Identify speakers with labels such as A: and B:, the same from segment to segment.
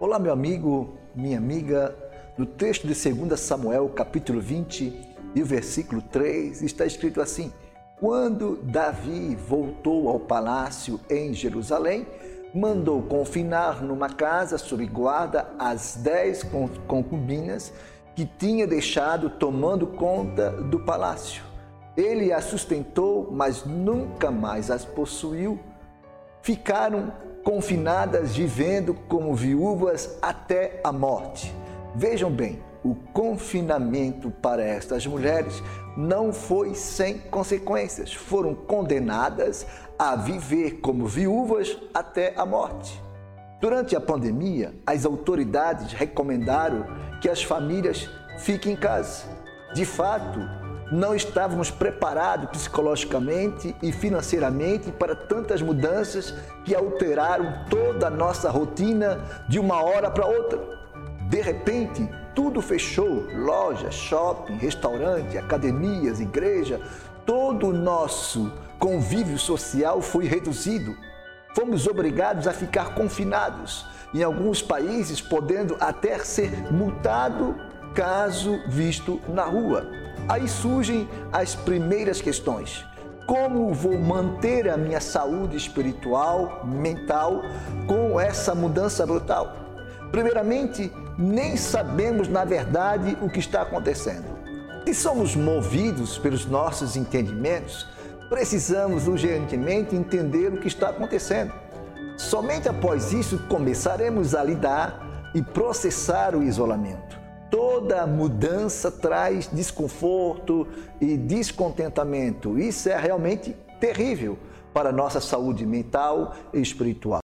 A: Olá, meu amigo, minha amiga. No texto de 2 Samuel, capítulo 20 e o versículo 3, está escrito assim: Quando Davi voltou ao palácio em Jerusalém, mandou confinar numa casa sob guarda as 10 concubinas que tinha deixado tomando conta do palácio. Ele as sustentou, mas nunca mais as possuiu. Ficaram confinadas, vivendo como viúvas até a morte. Vejam bem, o confinamento para estas mulheres não foi sem consequências. Foram condenadas a viver como viúvas até a morte. Durante a pandemia, as autoridades recomendaram que as famílias fiquem em casa. De fato, não estávamos preparados psicologicamente e financeiramente para tantas mudanças que alteraram toda a nossa rotina de uma hora para outra. De repente, tudo fechou: loja, shopping, restaurante, academias, igreja. Todo o nosso convívio social foi reduzido. Fomos obrigados a ficar confinados, em alguns países podendo até ser multado caso visto na rua. Aí surgem as primeiras questões. Como vou manter a minha saúde espiritual, mental, com essa mudança brutal? Primeiramente, nem sabemos na verdade o que está acontecendo. Se somos movidos pelos nossos entendimentos, precisamos urgentemente entender o que está acontecendo. Somente após isso começaremos a lidar e processar o isolamento. Toda mudança traz desconforto e descontentamento. Isso é realmente terrível para a nossa saúde mental e espiritual.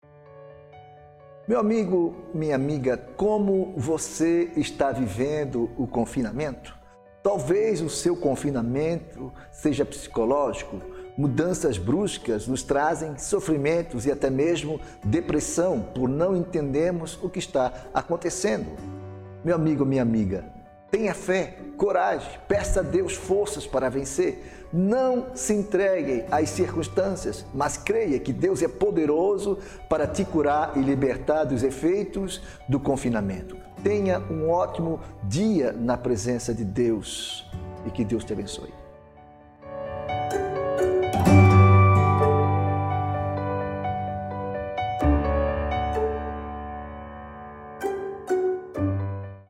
A: Meu amigo, minha amiga, como você está vivendo o confinamento? Talvez o seu confinamento seja psicológico. Mudanças bruscas nos trazem sofrimentos e até mesmo depressão por não entendermos o que está acontecendo. Meu amigo, minha amiga, tenha fé, coragem, peça a Deus forças para vencer. Não se entregue às circunstâncias, mas creia que Deus é poderoso para te curar e libertar dos efeitos do confinamento. Tenha um ótimo dia na presença de Deus e que Deus te abençoe.